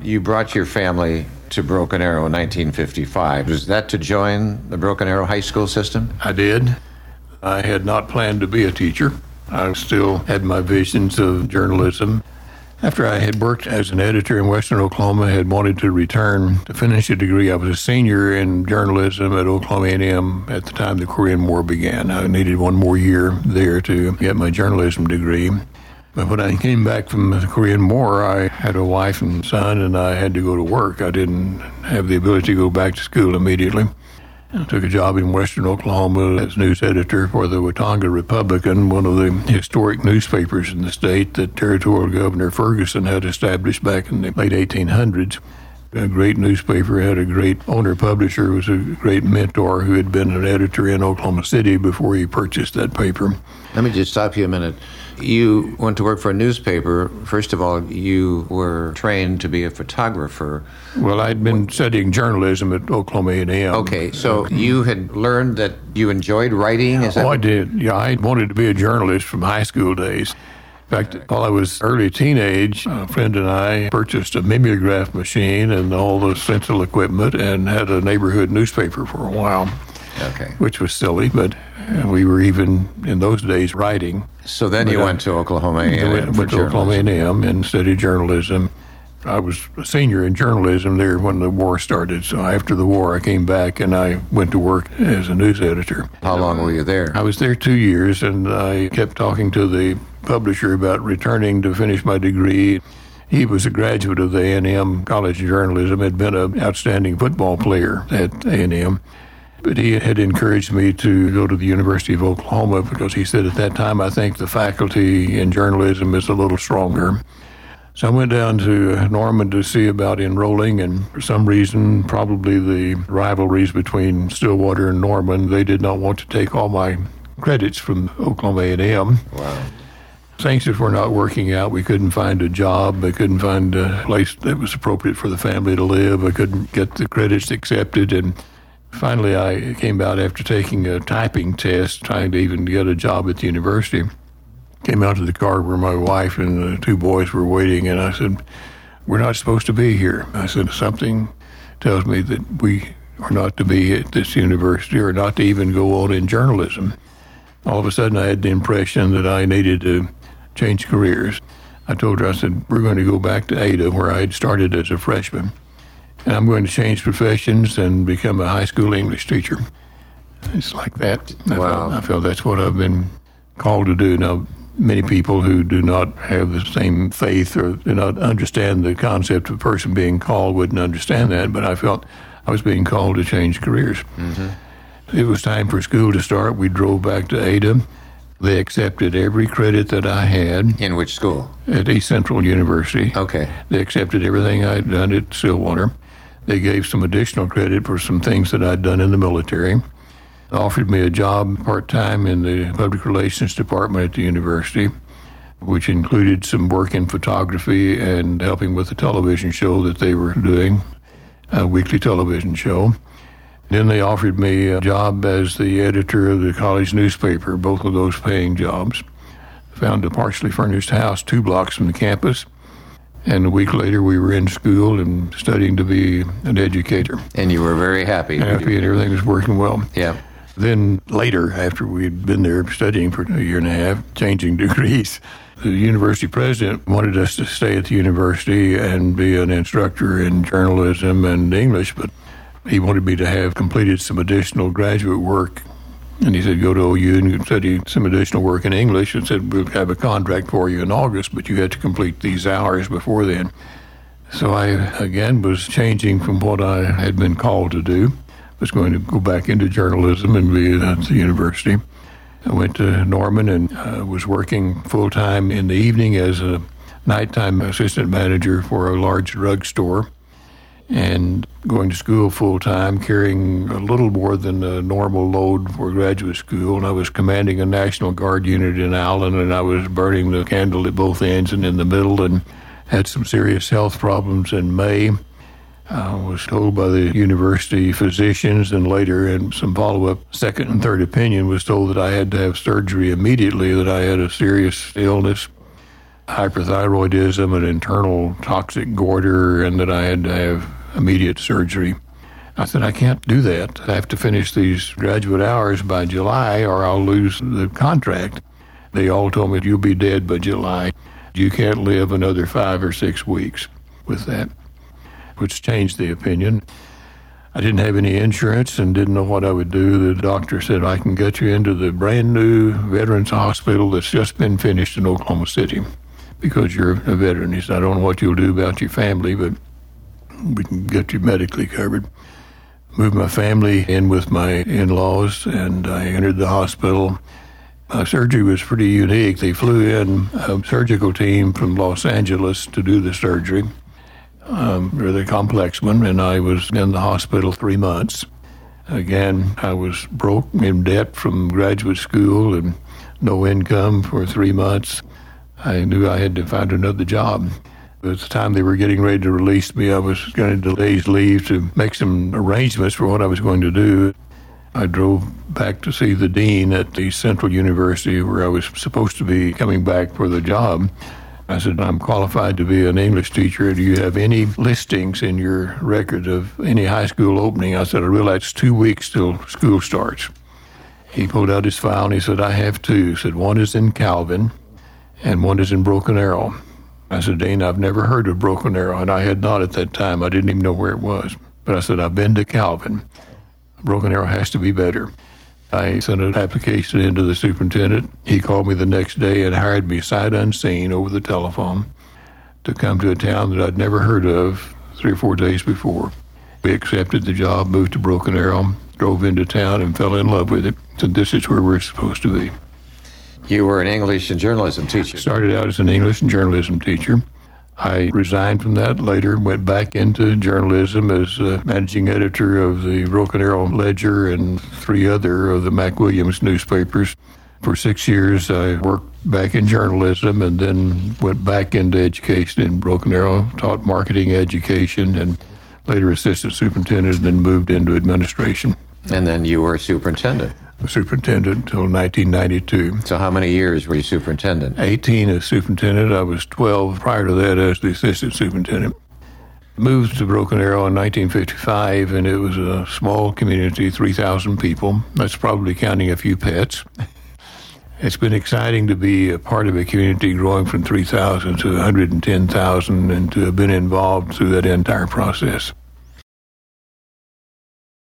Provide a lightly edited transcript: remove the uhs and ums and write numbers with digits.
You brought your family to Broken Arrow in 1955. Was that to join the Broken Arrow high school system? I did. I had not planned to be a teacher. I still had my visions of journalism. After I had worked as an editor in Western Oklahoma, I had wanted to return to finish a degree. I was a senior in journalism at Oklahoma A&M at the time the Korean War began. I needed one more year there to get my journalism degree. But when I came back from the Korean War, I had a wife and son, and I had to go to work. I didn't have the ability to go back to school immediately. I took a job in Western Oklahoma as news editor for the Watonga Republican, one of the historic newspapers in the state that Territorial Governor Ferguson had established back in the late 1800s. A great newspaper, had a great owner-publisher, was a great mentor who had been an editor in Oklahoma City before he purchased that paper. Let me just stop you a minute. You went to work for a newspaper. First of all, you were trained to be a photographer. Well, I'd been studying journalism at Oklahoma A&M. Okay, so you had learned that you enjoyed writing? Is that I did. Yeah, I wanted to be a journalist from high school days. In fact, while I was early teenage, a friend and I purchased a mimeograph machine and all the stencil equipment and had a neighborhood newspaper for a while. Okay. Which was silly, but we were even in those days writing. So then you went to Oklahoma A&M. Went to Oklahoma A&M and studied journalism. I was a senior in journalism there when the war started. So after the war, I came back and I went to work as a news editor. How long were you there? I was there 2 years, and I kept talking to the publisher about returning to finish my degree. He was a graduate of the A&M College of Journalism, had been an outstanding football player at A&M. But he had encouraged me to go to the University of Oklahoma because he said at that time, I think the faculty in journalism is a little stronger. So I went down to Norman to see about enrolling, and for some reason, probably the rivalries between Stillwater and Norman, they did not want to take all my credits from Oklahoma A&M. Wow. Things that were not working out. We couldn't find a job. I couldn't find a place that was appropriate for the family to live. I couldn't get the credits accepted, and finally, I came out after taking a typing test, trying to even get a job at the university. Came out to the car where my wife and the two boys were waiting, and I said, we're not supposed to be here. I said, something tells me that we are not to be at this university or not to even go on in journalism. All of a sudden, I had the impression that I needed to change careers. I told her, I said, we're going to go back to Ada, where I had started as a freshman. And I'm going to change professions and become a high school English teacher. It's like that. Wow. I feel that's what I've been called to do. Now, many people who do not have the same faith or do not understand the concept of a person being called wouldn't understand that, but I felt I was being called to change careers. Mm-hmm. It was time for school to start. We drove back to Ada. They accepted every credit that I had. In which school? At East Central University. Okay. They accepted everything I'd done at Stillwater. They gave some additional credit for some things that I'd done in the military. They offered me a job part-time in the public relations department at the university, which included some work in photography and helping with the television show that they were doing, a weekly television show. Then they offered me a job as the editor of the college newspaper, both of those paying jobs. Found a partially furnished house 2 blocks from the campus. And a week later, we were in school and studying to be an educator. And you were very happy. Happy, and everything was working well. Yeah. Then later, after we'd been there studying for a year and a half, changing degrees, the university president wanted us to stay at the university and be an instructor in journalism and English, but he wanted me to have completed some additional graduate work. And he said, go to OU and study some additional work in English, and said, we'll have a contract for you in August, but you had to complete these hours before then. So I, again, was changing from what I had been called to do. I was going to go back into journalism and be at the university. I went to Norman and was working full-time in the evening as a nighttime assistant manager for a large drugstore, and going to school full-time, carrying a little more than a normal load for graduate school. And I was commanding a National Guard unit in Allen, and I was burning the candle at both ends and in the middle, and had some serious health problems in May. I was told by the university physicians, and later in some follow-up second and third opinion was told that I had to have surgery immediately, that I had a serious illness. hyperthyroidism, an internal toxic goiter, and that I had to have immediate surgery. I said, I can't do that. I have to finish these graduate hours by July or I'll lose the contract. They all told me, you'll be dead by July. You can't live another 5 or 6 weeks with that, which changed the opinion. I didn't have any insurance and didn't know what I would do. The doctor said, I can get you into the brand new Veterans Hospital that's just been finished in Oklahoma City because you're a veteran. He said, I don't know what you'll do about your family, but we can get you medically covered. Moved my family in with my in-laws, and I entered the hospital. My surgery was pretty unique. They flew in a surgical team from Los Angeles to do the surgery, really complex one, and I was in the hospital 3 months. Again, I was broke, in debt from graduate school and no income for 3 months. I knew I had to find another job. At the time they were getting ready to release me, I was going to delays leave to make some arrangements for what I was going to do. I drove back to see the dean at the Central University where I was supposed to be coming back for the job. I said, I'm qualified to be an English teacher. Do you have any listings in your record of any high school opening? I said, I realize it's 2 weeks till school starts. He pulled out his file and he said, I have 2. He said, one is in Calvin and one is in Broken Arrow. I said, Dean, I've never heard of Broken Arrow, and I had not at that time. I didn't even know where it was. But I said, I've been to Calvin. Broken Arrow has to be better. I sent an application into the superintendent. He called me the next day and hired me sight unseen over the telephone to come to a town that I'd never heard of 3 or 4 days before. We accepted the job, moved to Broken Arrow, drove into town, and fell in love with it. So this is where we're supposed to be. You were an English and journalism teacher. Started out as an English and journalism teacher. I resigned from that later, went back into journalism as managing editor of the Broken Arrow Ledger and 3 other of the McWilliams newspapers. For 6 years, I worked back in journalism and then went back into education in Broken Arrow, taught marketing education, and later assistant superintendent, and then moved into administration. And then you were superintendent. Superintendent until 1992. So how many years were you superintendent? 18 as superintendent. I was 12 prior to that as the assistant superintendent. Moved to Broken Arrow in 1955, and it was a small community, 3,000 people. That's probably counting a few pets. It's been exciting to be a part of a community growing from 3,000 to 110,000 and to have been involved through that entire process.